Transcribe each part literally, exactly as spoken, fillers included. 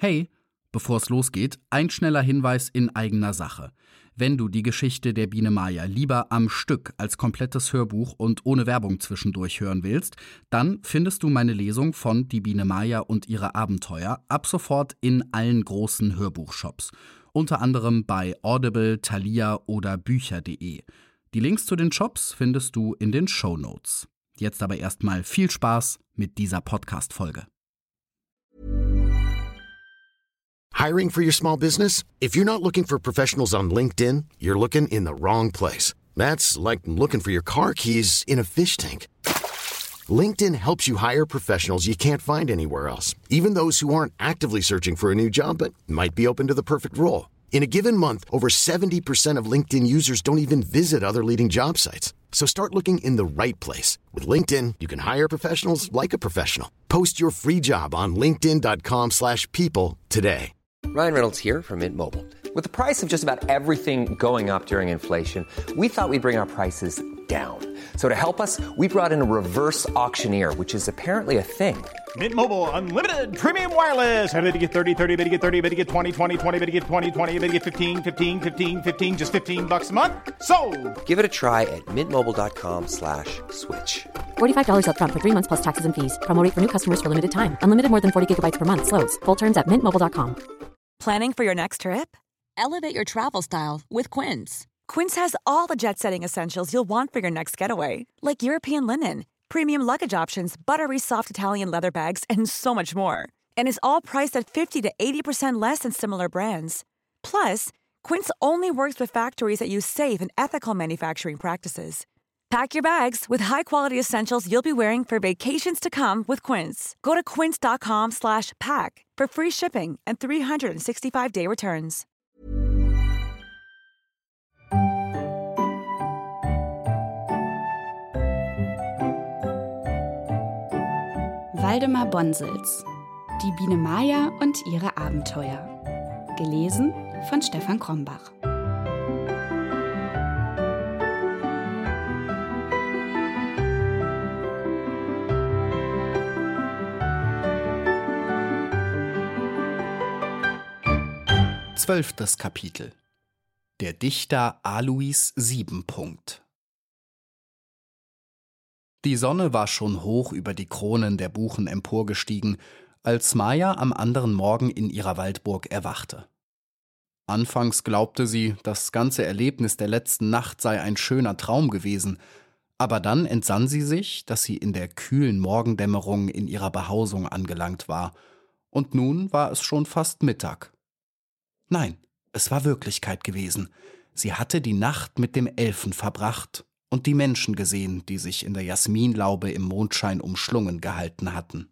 Hey, bevor es losgeht, ein schneller Hinweis in eigener Sache. Wenn du die Geschichte der Biene Maya lieber am Stück als komplettes Hörbuch und ohne Werbung zwischendurch hören willst, dann findest du meine Lesung von Die Biene Maya und ihre Abenteuer ab sofort in allen großen Hörbuchshops. Unter anderem bei Audible, Thalia oder Bücher punkt de. Die Links zu den Shops findest du in den Shownotes. Jetzt aber erstmal viel Spaß mit dieser Podcast-Folge. Hiring for your small business? If you're not looking for professionals on LinkedIn, you're looking in the wrong place. That's like looking for your car keys in a fish tank. LinkedIn helps you hire professionals you can't find anywhere else, even those who aren't actively searching for a new job but might be open to the perfect role. In a given month, over seventy percent of LinkedIn users don't even visit other leading job sites. So start looking in the right place. With LinkedIn, you can hire professionals like a professional. Post your free job on linkedin dot com slash people today. Ryan Reynolds here from Mint Mobile. With the price of just about everything going up during inflation, we thought we'd bring our prices down. So to help us, we brought in a reverse auctioneer, which is apparently a thing. Mint Mobile Unlimited Premium Wireless. How to get thirty, thirty, how to get thirty, how to get twenty, twenty, twenty, how to get twenty, twenty, how to get fifteen, fifteen, fifteen, fifteen, just fifteen bucks a month? Sold! Give it a try at mintmobile.com slash switch. forty-five dollars up front for three months plus taxes and fees. Promo rate for new customers for limited time. Unlimited more than forty gigabytes per month. Slows full terms at mint mobile dot com. Planning for your next trip? Elevate your travel style with Quince. Quince has all the jet-setting essentials you'll want for your next getaway, like European linen, premium luggage options, buttery soft Italian leather bags, and so much more. And is all priced at fifty to eighty percent less than similar brands. Plus, Quince only works with factories that use safe and ethical manufacturing practices. Pack your bags with high-quality essentials you'll be wearing for vacations to come with Quince. Go to quince dot com slash pack for free shipping and three sixty-five day returns. Waldemar Bonsels. Die Biene Maya und ihre Abenteuer. Gelesen von Stefan Krombach. Zwölftes Kapitel. Der Dichter Alois Siebenpunkt. Die Sonne war schon hoch über die Kronen der Buchen emporgestiegen, als Maya am anderen Morgen in ihrer Waldburg erwachte. Anfangs glaubte sie, das ganze Erlebnis der letzten Nacht sei ein schöner Traum gewesen, aber dann entsann sie sich, dass sie in der kühlen Morgendämmerung in ihrer Behausung angelangt war, und nun war es schon fast Mittag. Nein, es war Wirklichkeit gewesen. Sie hatte die Nacht mit dem Elfen verbracht und die Menschen gesehen, die sich in der Jasminlaube im Mondschein umschlungen gehalten hatten.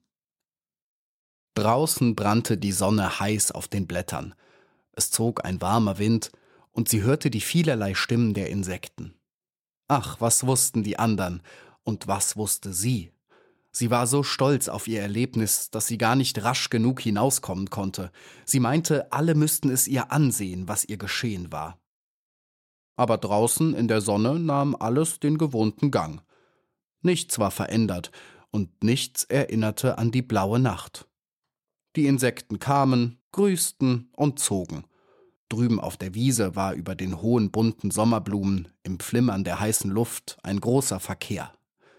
Draußen brannte die Sonne heiß auf den Blättern. Es zog ein warmer Wind und sie hörte die vielerlei Stimmen der Insekten. Ach, was wussten die anderen und was wusste sie? Sie war so stolz auf ihr Erlebnis, dass sie gar nicht rasch genug hinauskommen konnte. Sie meinte, alle müssten es ihr ansehen, was ihr geschehen war. Aber draußen in der Sonne nahm alles den gewohnten Gang. Nichts war verändert und nichts erinnerte an die blaue Nacht. Die Insekten kamen, grüßten und zogen. Drüben auf der Wiese war über den hohen bunten Sommerblumen im Flimmern der heißen Luft ein großer Verkehr.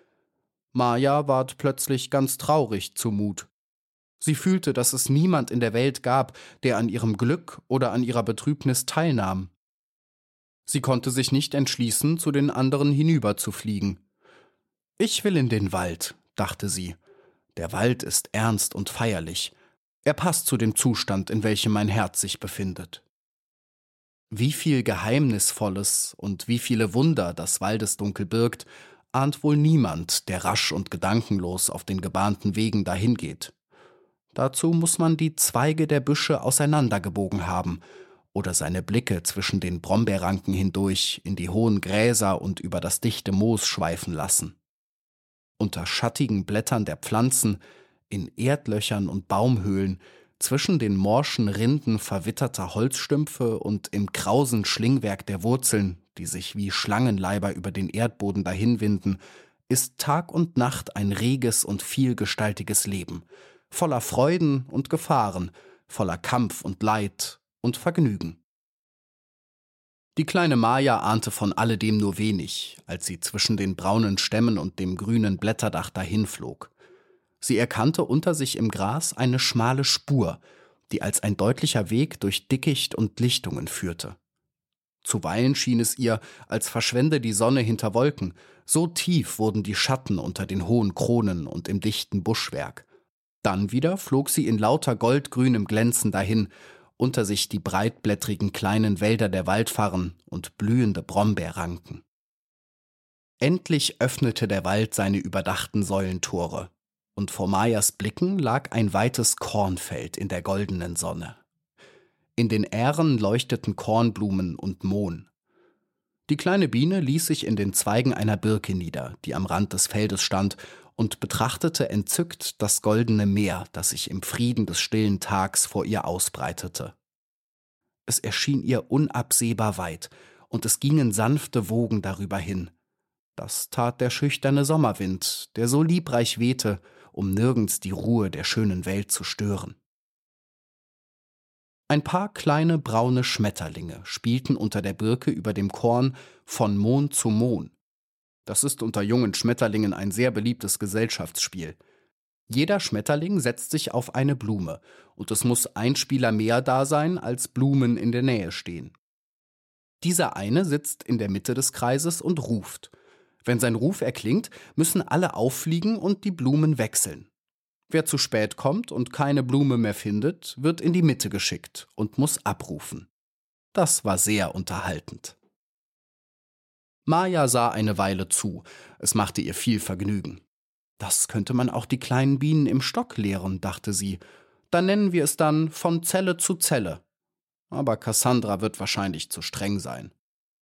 Maya ward plötzlich ganz traurig zumut. Sie fühlte, dass es niemand in der Welt gab, der an ihrem Glück oder an ihrer Betrübnis teilnahm. Sie konnte sich nicht entschließen, zu den anderen hinüberzufliegen. »Ich will in den Wald«, dachte sie. »Der Wald ist ernst und feierlich. Er passt zu dem Zustand, in welchem mein Herz sich befindet.« Wie viel Geheimnisvolles und wie viele Wunder das Waldesdunkel birgt, ahnt wohl niemand, der rasch und gedankenlos auf den gebahnten Wegen dahingeht. Dazu muss man die Zweige der Büsche auseinandergebogen haben oder seine Blicke zwischen den Brombeerranken hindurch in die hohen Gräser und über das dichte Moos schweifen lassen. Unter schattigen Blättern der Pflanzen, in Erdlöchern und Baumhöhlen, zwischen den morschen Rinden verwitterter Holzstümpfe und im krausen Schlingwerk der Wurzeln, die sich wie Schlangenleiber über den Erdboden dahinwinden, ist Tag und Nacht ein reges und vielgestaltiges Leben, voller Freuden und Gefahren, voller Kampf und Leid und Vergnügen. Die kleine Maja ahnte von alledem nur wenig, als sie zwischen den braunen Stämmen und dem grünen Blätterdach dahinflog. Sie erkannte unter sich im Gras eine schmale Spur, die als ein deutlicher Weg durch Dickicht und Lichtungen führte. Zuweilen schien es ihr, als verschwände die Sonne hinter Wolken, so tief wurden die Schatten unter den hohen Kronen und im dichten Buschwerk. Dann wieder flog sie in lauter goldgrünem Glänzen dahin, unter sich die breitblättrigen kleinen Wälder der Waldfarren und blühende Brombeerranken. Endlich öffnete der Wald seine überdachten Säulentore, und vor Majas Blicken lag ein weites Kornfeld in der goldenen Sonne. In den Ähren leuchteten Kornblumen und Mohn. Die kleine Biene ließ sich in den Zweigen einer Birke nieder, die am Rand des Feldes stand, und betrachtete entzückt das goldene Meer, das sich im Frieden des stillen Tags vor ihr ausbreitete. Es erschien ihr unabsehbar weit, und es gingen sanfte Wogen darüber hin. Das tat der schüchterne Sommerwind, der so liebreich wehte, um nirgends die Ruhe der schönen Welt zu stören. Ein paar kleine braune Schmetterlinge spielten unter der Birke über dem Korn von Mohn zu Mohn. Das ist unter jungen Schmetterlingen ein sehr beliebtes Gesellschaftsspiel. Jeder Schmetterling setzt sich auf eine Blume, und es muss ein Spieler mehr da sein, als Blumen in der Nähe stehen. Dieser eine sitzt in der Mitte des Kreises und ruft. Wenn sein Ruf erklingt, müssen alle auffliegen und die Blumen wechseln. Wer zu spät kommt und keine Blume mehr findet, wird in die Mitte geschickt und muss abrufen. Das war sehr unterhaltend. Maja sah eine Weile zu, es machte ihr viel Vergnügen. Das könnte man auch die kleinen Bienen im Stock lehren, dachte sie. Dann nennen wir es dann von Zelle zu Zelle. Aber Cassandra wird wahrscheinlich zu streng sein.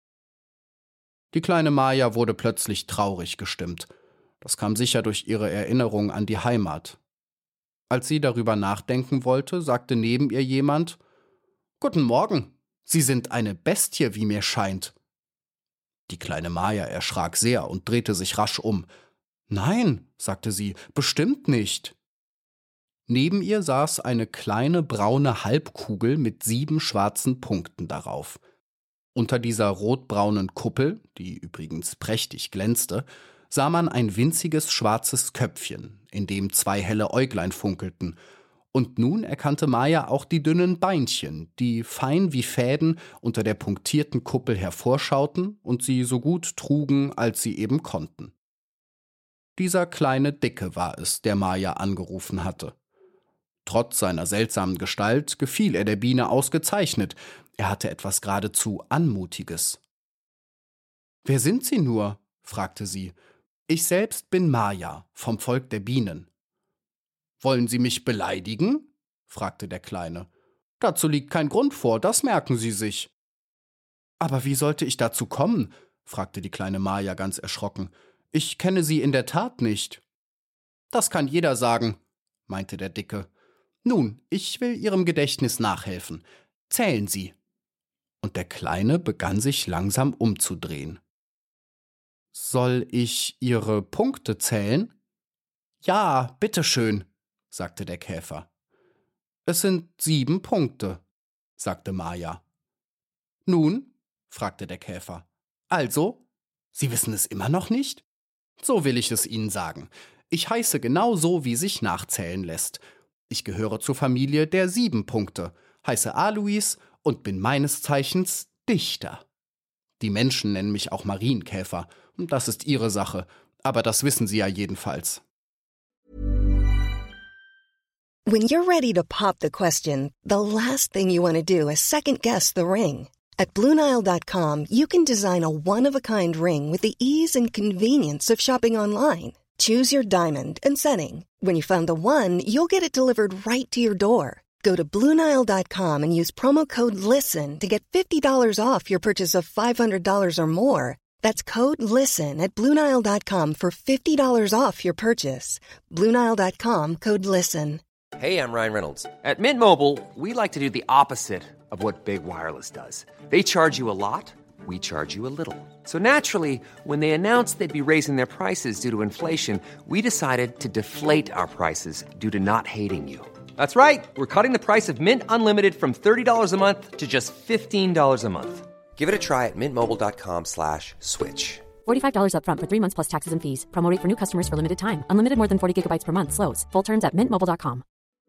Die kleine Maja wurde plötzlich traurig gestimmt. Das kam sicher durch ihre Erinnerung an die Heimat. Als sie darüber nachdenken wollte, sagte neben ihr jemand: »Guten Morgen, Sie sind eine Bestie, wie mir scheint.« Die kleine Maja erschrak sehr und drehte sich rasch um. »Nein«, sagte sie, »bestimmt nicht.« Neben ihr saß eine kleine braune Halbkugel mit sieben schwarzen Punkten darauf. Unter dieser rotbraunen Kuppel, die übrigens prächtig glänzte, sah man ein winziges schwarzes Köpfchen, in dem zwei helle Äuglein funkelten. Und nun erkannte Maja auch die dünnen Beinchen, die fein wie Fäden unter der punktierten Kuppel hervorschauten und sie so gut trugen, als sie eben konnten. Dieser kleine Dicke war es, der Maja angerufen hatte. Trotz seiner seltsamen Gestalt gefiel er der Biene ausgezeichnet. Er hatte etwas geradezu Anmutiges. »Wer sind Sie nur?« fragte sie. »Ich selbst bin Maja, vom Volk der Bienen.« »Wollen Sie mich beleidigen?« fragte der Kleine. »Dazu liegt kein Grund vor, das merken Sie sich.« »Aber wie sollte ich dazu kommen?« fragte die kleine Maja ganz erschrocken. »Ich kenne Sie in der Tat nicht.« »Das kann jeder sagen«, meinte der Dicke. »Nun, ich will Ihrem Gedächtnis nachhelfen. Zählen Sie.« Und der Kleine begann sich langsam umzudrehen. »Soll ich Ihre Punkte zählen?« »Ja, bitteschön«, sagte der Käfer. »Es sind sieben Punkte«, sagte Maja. »Nun?«, fragte der Käfer. »Also, Sie wissen es immer noch nicht? So will ich es Ihnen sagen. Ich heiße genau so, wie sich nachzählen lässt. Ich gehöre zur Familie der sieben Punkte, heiße Alois und bin meines Zeichens Dichter. Die Menschen nennen mich auch Marienkäfer. Das ist ihre Sache, aber das wissen Sie ja jedenfalls.« When you're ready to pop the question, the last thing you want to do is second-guess the ring. At Blue Nile dot com, you can design a one-of-a-kind ring with the ease and convenience of shopping online. Choose your diamond and setting. When you find the one, you'll get it delivered right to your door. Go to Blue Nile dot com and use promo code LISTEN to get fifty dollars off your purchase of five hundred dollars or more. That's code LISTEN at Blue Nile dot com for fifty dollars off your purchase. Blue Nile dot com, code LISTEN. Hey, I'm Ryan Reynolds. At Mint Mobile, we like to do the opposite of what Big Wireless does. They charge you a lot, we charge you a little. So naturally, when they announced they'd be raising their prices due to inflation, we decided to deflate our prices due to not hating you. That's right. We're cutting the price of Mint Unlimited from thirty dollars a month to just fifteen dollars a month. Give it a try at mintmobile.com slash switch. forty-five dollars up front for three months plus taxes and fees. Promo rate for new customers for limited time. Unlimited more than forty gigabytes per month. Slows full terms at mint mobile dot com.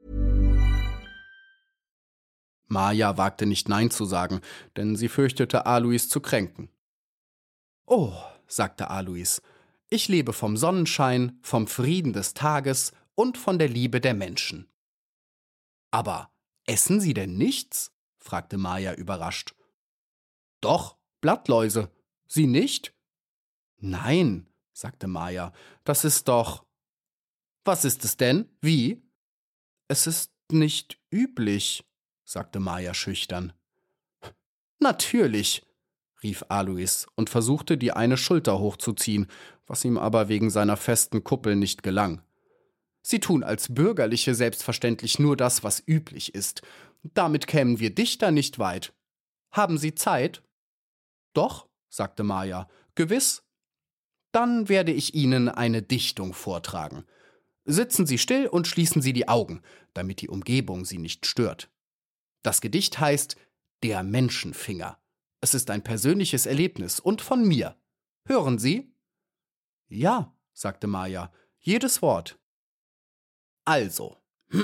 Maja wagte nicht Nein zu sagen, denn sie fürchtete, Alois zu kränken. »Oh«, sagte Alois, »ich lebe vom Sonnenschein, vom Frieden des Tages und von der Liebe der Menschen.« »Aber essen Sie denn nichts?« fragte Maja überrascht. »Doch, Blattläuse. Sie nicht?« »Nein«, sagte Maja, »das ist doch...« »Was ist es denn? Wie?« »Es ist nicht üblich«, sagte Maja schüchtern. »Natürlich«, rief Alois und versuchte, die eine Schulter hochzuziehen, was ihm aber wegen seiner festen Kuppel nicht gelang. »Sie tun als Bürgerliche selbstverständlich nur das, was üblich ist. Damit kämen wir Dichter nicht weit. Haben Sie Zeit?« »Doch«, sagte Maja, »gewiss.« »Dann werde ich Ihnen eine Dichtung vortragen. Sitzen Sie still und schließen Sie die Augen, damit die Umgebung Sie nicht stört. Das Gedicht heißt »Der Menschenfinger«. Es ist ein persönliches Erlebnis und von mir. Hören Sie?« »Ja«, sagte Maja, »jedes Wort.« »Also,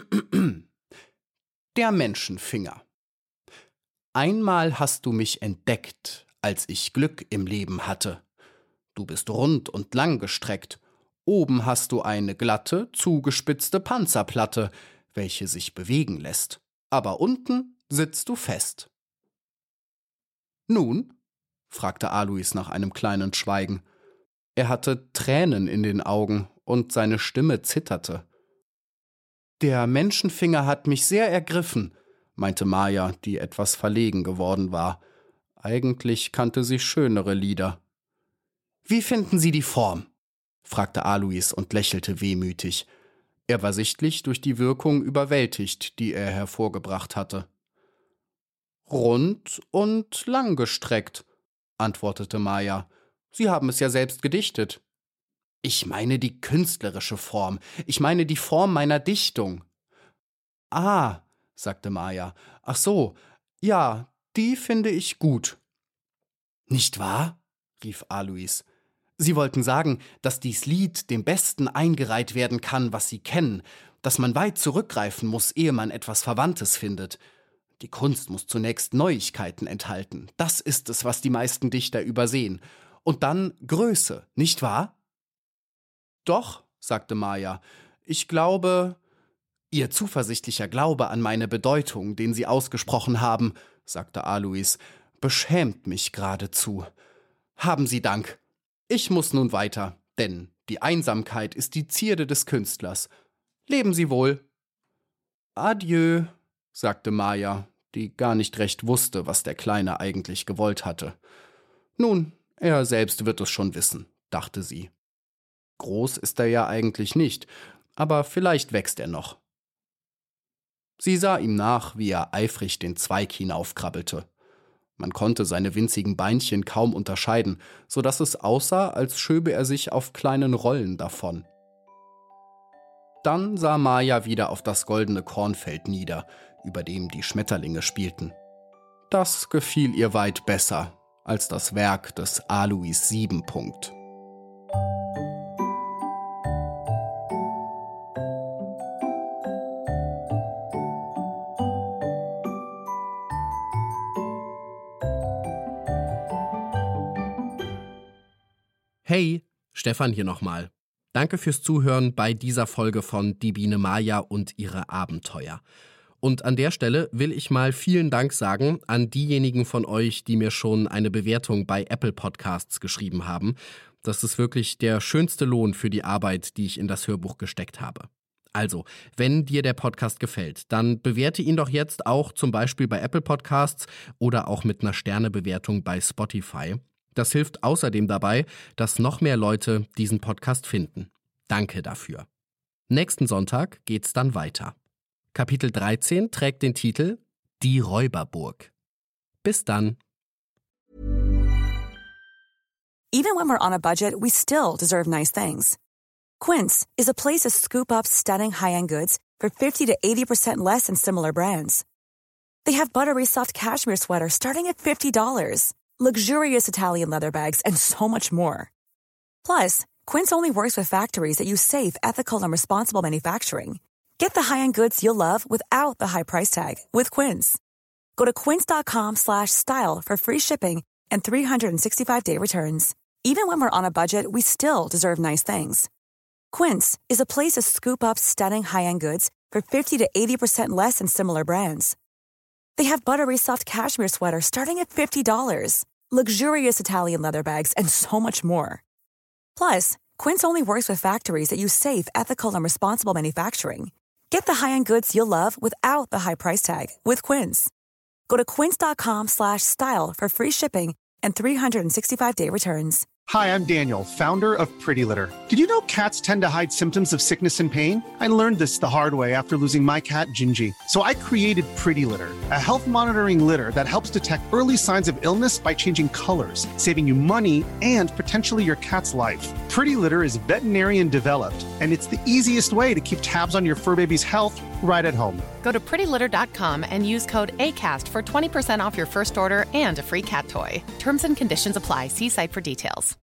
der Menschenfinger. Einmal hast du mich entdeckt, als ich Glück im Leben hatte. Du bist rund und langgestreckt. Oben hast du eine glatte, zugespitzte Panzerplatte, welche sich bewegen lässt. Aber unten sitzt du fest.« »Nun?«, fragte Alois nach einem kleinen Schweigen. Er hatte Tränen in den Augen und seine Stimme zitterte. »Der Menschenfinger hat mich sehr ergriffen«, meinte Maja, die etwas verlegen geworden war. Eigentlich kannte sie schönere Lieder. »Wie finden Sie die Form?«, fragte Alois und lächelte wehmütig. Er war sichtlich durch die Wirkung überwältigt, die er hervorgebracht hatte. »Rund und langgestreckt«, antwortete Maja. »Sie haben es ja selbst gedichtet.« »Ich meine die künstlerische Form. Ich meine die Form meiner Dichtung.« »Ah«, sagte Maja, »ach so, ja, die finde ich gut.« »Nicht wahr?«, rief Alois. »Sie wollten sagen, dass dies Lied dem Besten eingereiht werden kann, was Sie kennen, dass man weit zurückgreifen muss, ehe man etwas Verwandtes findet. Die Kunst muss zunächst Neuigkeiten enthalten. Das ist es, was die meisten Dichter übersehen. Und dann Größe, nicht wahr?« »Doch«, sagte Maja, »ich glaube...« »Ihr zuversichtlicher Glaube an meine Bedeutung, den Sie ausgesprochen haben«, sagte Alois, »beschämt mich geradezu. Haben Sie Dank. Ich muss nun weiter, denn die Einsamkeit ist die Zierde des Künstlers. Leben Sie wohl.« »Adieu«, sagte Maja, die gar nicht recht wusste, was der Kleine eigentlich gewollt hatte. »Nun, er selbst wird es schon wissen«, dachte sie. Groß ist er ja eigentlich nicht, aber vielleicht wächst er noch. Sie sah ihm nach, wie er eifrig den Zweig hinaufkrabbelte. Man konnte seine winzigen Beinchen kaum unterscheiden, so dass es aussah, als schöbe er sich auf kleinen Rollen davon. Dann sah Maja wieder auf das goldene Kornfeld nieder, über dem die Schmetterlinge spielten. Das gefiel ihr weit besser als das Werk des Alois Siebenpunkt. Hey, Stefan hier nochmal. Danke fürs Zuhören bei dieser Folge von Die Biene Maja und ihre Abenteuer. Und an der Stelle will ich mal vielen Dank sagen an diejenigen von euch, die mir schon eine Bewertung bei Apple Podcasts geschrieben haben. Das ist wirklich der schönste Lohn für die Arbeit, die ich in das Hörbuch gesteckt habe. Also, wenn dir der Podcast gefällt, dann bewerte ihn doch jetzt auch zum Beispiel bei Apple Podcasts oder auch mit einer Sternebewertung bei Spotify. Das hilft außerdem dabei, dass noch mehr Leute diesen Podcast finden. Danke dafür. Nächsten Sonntag geht's dann weiter. Kapitel dreizehn trägt den Titel Die Räuberburg. Bis dann. Even when we're on a budget, we still deserve nice things. Quince is a place to scoop up stunning high-end goods for fifty to eighty percent less than similar brands. They have buttery soft cashmere sweaters starting at fifty dollars, luxurious Italian leather bags, and so much more. Plus, Quince only works with factories that use safe, ethical, and responsible manufacturing. Get the high-end goods you'll love without the high price tag with Quince. Go to quince.com slash style for free shipping and three sixty-five day returns. Even when we're on a budget, we still deserve nice things. Quince is a place to scoop up stunning high-end goods for fifty to eighty percent less than similar brands. They have buttery soft cashmere sweaters starting at fifty dollars, luxurious Italian leather bags, and so much more. Plus, Quince only works with factories that use safe, ethical, and responsible manufacturing. Get the high-end goods you'll love without the high price tag with Quince. Go to quince.com slash style for free shipping and three sixty-five day returns. Hi, I'm Daniel, founder of Pretty Litter. Did you know cats tend to hide symptoms of sickness and pain? I learned this the hard way after losing my cat, Gingy. So I created Pretty Litter, a health monitoring litter that helps detect early signs of illness by changing colors, saving you money and potentially your cat's life. Pretty Litter is veterinarian developed, and it's the easiest way to keep tabs on your fur baby's health right at home. Go to pretty litter dot com and use code ACAST for twenty percent off your first order and a free cat toy. Terms and conditions apply. See site for details.